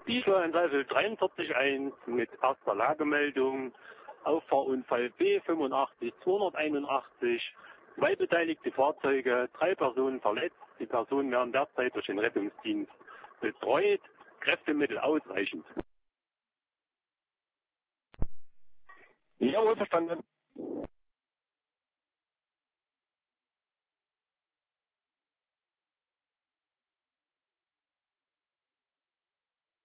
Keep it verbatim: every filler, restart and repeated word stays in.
Dieselanzeige dreiundvierzig eins mit erster Lagemeldung, Auffahrunfall B fünfundachtzig zweihunderteinundachtzig, zwei beteiligte Fahrzeuge, drei Personen verletzt, die Personen werden derzeit durch den Rettungsdienst betreut, Kräftemittel ausreichend. Jawohl, verstanden.